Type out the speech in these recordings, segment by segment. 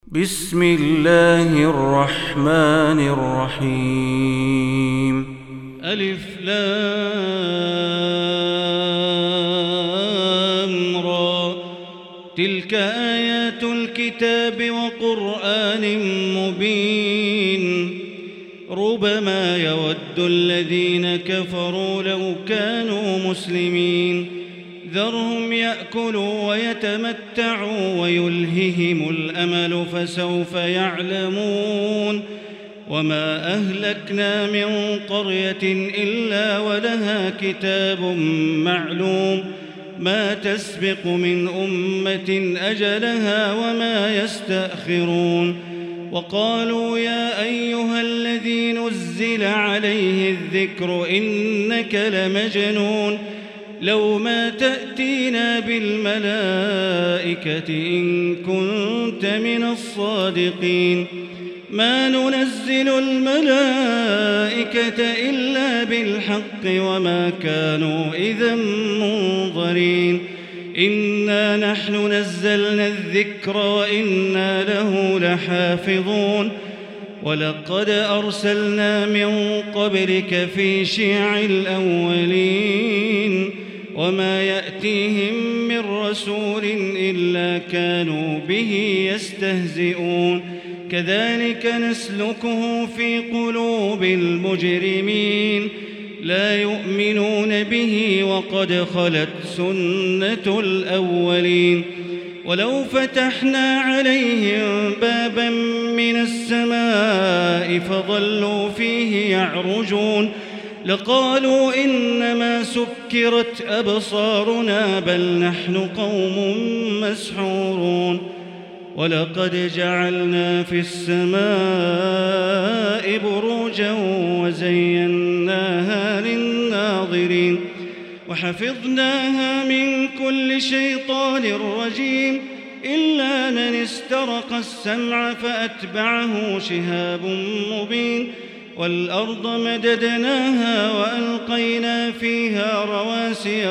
بسم الله الرحمن الرحيم. ألف لام را. تلك آيات الكتاب وقرآن مبين. ربما يود الذين كفروا لو كانوا مسلمين. ذرهم يأكلوا ويتمتعوا ويلههم الأمل فسوف يعلمون. وما أهلكنا من قرية إلا ولها كتاب معلوم ما تسبق من أمة أجلها وما يستأخرون. وقالوا يا أيها الذي نزل عليه الذكر إنك لمجنون لو ما تأتينا بالملائكة إن كنت من الصادقين. ما ننزل الملائكة إلا بالحق وما كانوا إذا منظرين. إنا نحن نزلنا الذكر وإنا له لحافظون. ولقد أرسلنا من قبلك في شيع الأولين وما يأتيهم من رسول إلا كانوا به يستهزئون. كذلك نسلكه في قلوب المجرمين لا يؤمنون به وقد خلت سنة الأولين. ولو فتحنا عليهم بابا من السماء فظلوا فيه يعرجون لقالوا إنما سكرت أبصارنا بل نحن قوم مسحورون. ولقد جعلنا في السماء بروجا وزيناها للناظرين وحفظناها من كل شيطان رجيم إلا من استرق السمع فأتبعه شهاب مبين. والأرض مددناها وألقينا فيها رواسي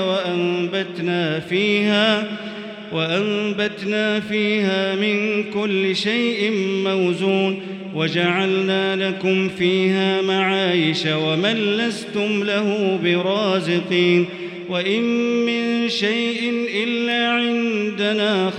وأنبتنا فيها من كل شيء موزون. وجعلنا لكم فيها معايش ومن لستم له برازقين. وإن من شيء إلا عندنا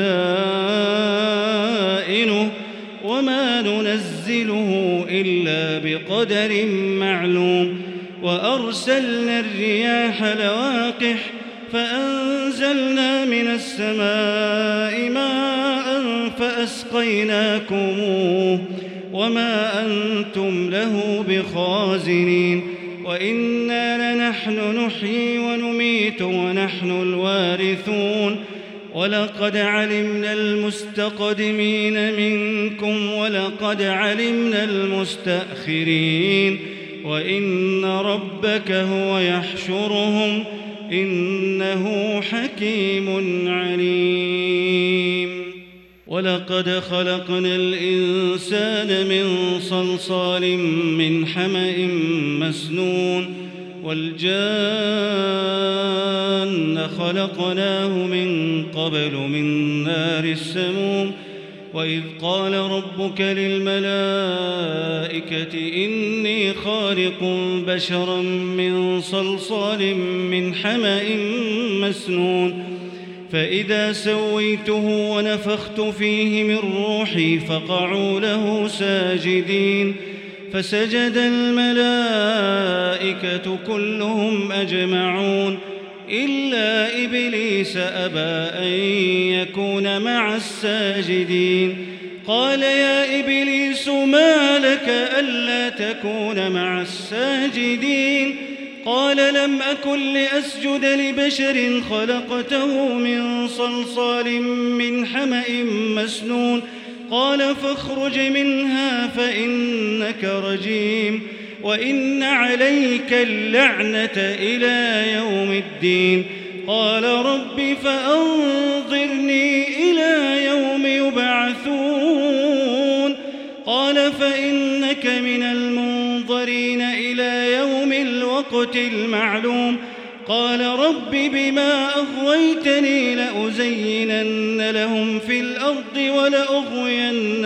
خزائنه وما ننزله إلا بقدر معلوم. وأرسلنا الرياح لواقح فأنزلنا من السماء ماء فأسقيناكموه وما أنتم له بخازنين. وإنا لنحن نحيي ونميت ونحن الوارثون. ولقد علمنا المستقدمين منكم ولقد علمنا المستأخرين. وإن ربك هو يحشرهم إنه حكيم عليم. ولقد خلقنا الإنسان من صلصال من حمأ مسنون. والجان خلقناه من قبل من نار السموم. وإذ قال ربك للملائكة إني خالق بشرا من صلصال من حمأ مسنون. فإذا سويته ونفخت فيه من روحي فقعوا له ساجدين. فسجد الملائكة كلهم أجمعون إلا إبليس أبى أن يكون مع الساجدين. قال يا إبليس ما لك ألا تكون مع الساجدين؟ قال لم أكن لأسجد لبشر خلقته من صلصال من حمأ مسنون. قال فاخرج منها فإنك رجيم وإن عليك اللعنة إلى يوم الدين. قال رب فأنظرني إلى يوم يبعثون. قال فإنك من المنظرين إلى يوم الوقت المعلوم. قال رب بما أغويتني لأزينن لهم في الأرض ولأغوينهم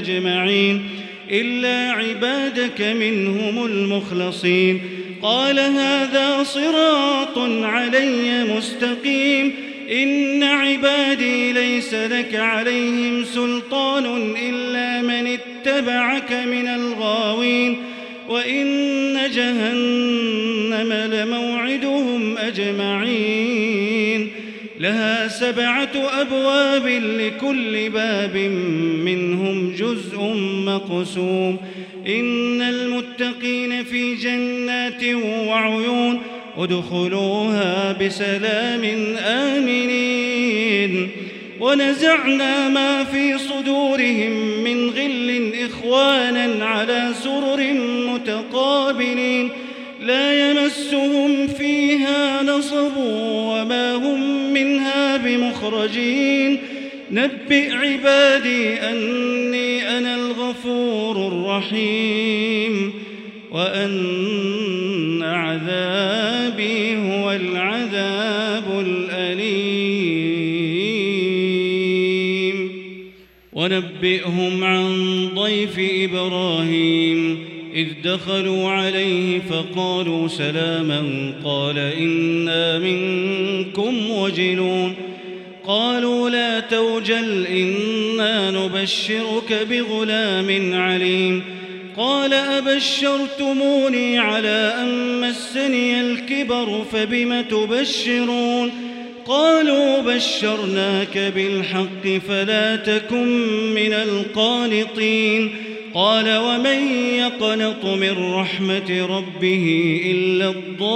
أجمعين إلا عبادك منهم المخلصين. قال هذا صراط علي مستقيم إن عبادي ليس لك عليهم سلطان إلا من اتبعك من الغاوين وإن جهنم لموعدهم أجمعين لها 7 أبواب لكل باب منهم جزء مقسوم إن المتقين في جنات وعيون ادخلوها بسلام آمنين ونزعنا ما في صدورهم من غل إخوانا على سرر متقابلين لا يمسهم فيها نصب وما هم منها بمخرجين نبئ عبادي أني أنا الغفور الرحيم وأن عذابي هو العذاب الأليم. ونبئهم عن ضيف إبراهيم إذ دخلوا عليه فقالوا سلاما قال إنا منكم وجلون قالوا لا توجل إنا نبشرك بغلام عليم قال أبشرتموني على أن مسني الكبر فبم تبشرون قالوا بشرناك بالحق فلا تكن من القانطين قال ومن يقنط من رحمة ربه إلا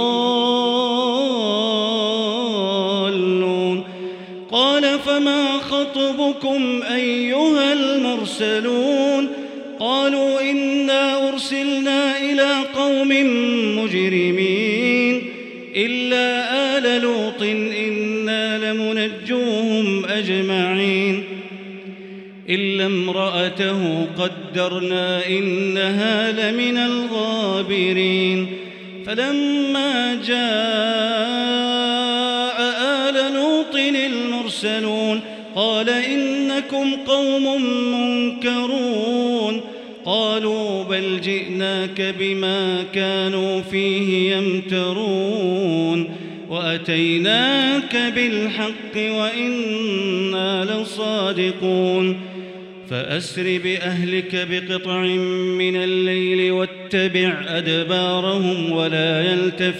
الضالون قال فما خطبكم أيها المرسلون قالوا إنا أرسلنا إلى قوم مجرمين إلا آل لوط إنا لمنجوهم أجمعين إلا امرأته قدرنا إنها لمن الغابرين فلما جاء آل لوط المرسلون قال إنكم قوم منكرون قالوا بل جئناك بما كانوا فيه يمترون وأتيناك بالحق وإنا لصادقون فأسر بأهلك بقطع من الليل واتبع أدبارهم ولا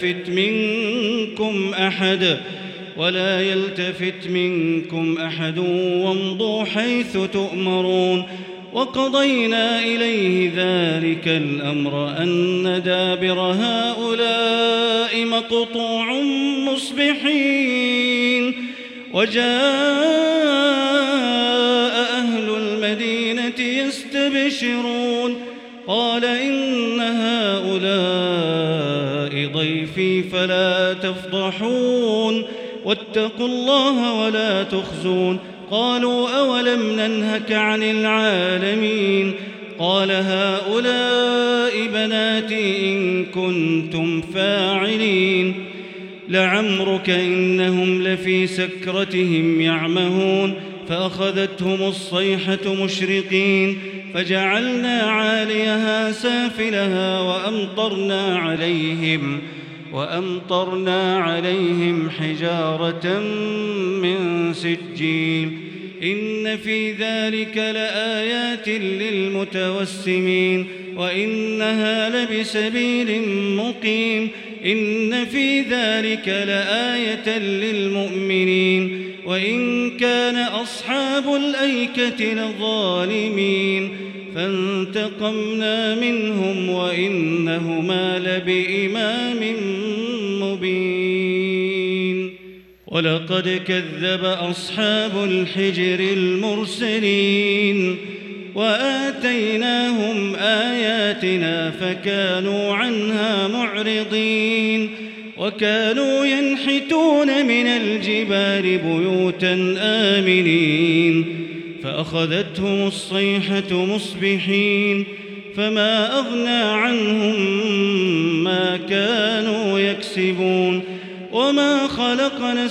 يلتفت منكم أحد وامضوا حيث تؤمرون وقضينا إليه ذلك الأمر أن دابر هؤلاء مقطوع مصبحين وجاء أهل المدينة يستبشرون قال إن هؤلاء ضيفي فلا تفضحون واتقوا الله ولا تخزون قالوا أولم ننهك عن العالمين قال هؤلاء بناتي إن كنتم فاعلين لعمرك إنهم لفي سكرتهم يعمهون فأخذتهم الصيحة مشرقين فجعلنا عاليها سافلها وأمطرنا عليهم حجارة من سجيل إن في ذلك لآيات للمتوسمين وإنها لبسبيل مقيم إن في ذلك لآية للمؤمنين وإن كان أصحاب الأيكة لظالمين فانتقمنا منهم وإنهما لبإمام مبين ولقد كذب أصحاب الحجر المرسلين وآتيناهم آياتنا فكانوا عنها معرضين وكانوا ينحتون من الجبال بيوتا آمنين فأخذتهم الصيحة مصبحين فما أغنى عنهم ما كانوا يكسبون وما خلقنا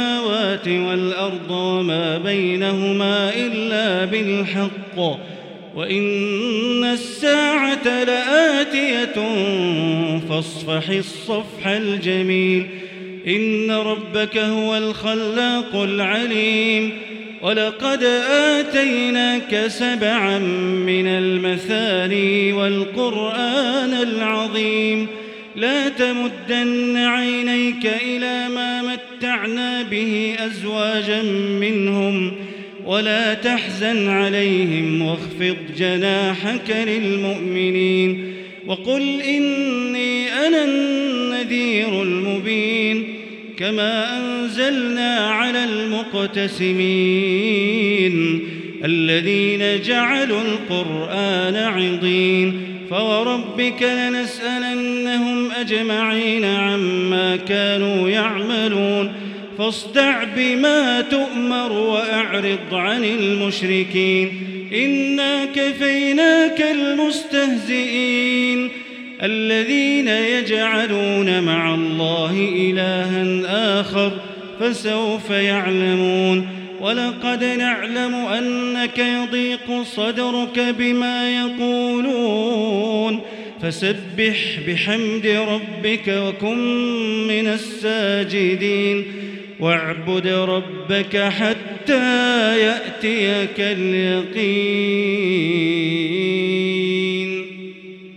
السماوات والأرض وما بينهما إلا بالحق وإن الساعة لآتية فاصفح الصفح الجميل إن ربك هو الخلاق العليم ولقد آتيناك 7 من المثاني والقرآن العظيم لا تمدن عينيك إلى ما متعنا به أزواجا منهم ولا تحزن عليهم واخفض جناحك للمؤمنين وقل إني أنا النذير المبين كما أنزلنا على المقتسمين الذين جعلوا القرآن عضين فوربك لنسألنهم أجمعين عما كانوا يعملون فاصدع بما تؤمر وأعرض عن المشركين إنا كفيناك المستهزئين الذين يجعلون مع الله إلها آخر فسوف يعلمون ولقد نعلم أنك يضيق صدرك بما يقولون فسبح بحمد ربك وكن من الساجدين واعبد ربك حتى يأتيك اليقين.